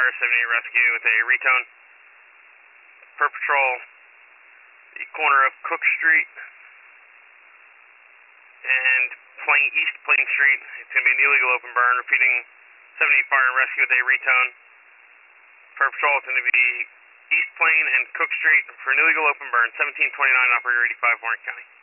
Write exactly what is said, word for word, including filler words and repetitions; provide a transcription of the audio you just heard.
Fire seventy-eight Rescue with a retone. Per patrol, the corner of Cook Street and Plain, East Plain Street. It's going to be an illegal open burn. Repeating, seventy-eight Fire and Rescue with a retone. Per patrol, it's going to be East Plain and Cook Street for an illegal open burn. seventeen twenty-nine, operator eighty-five, Warren County.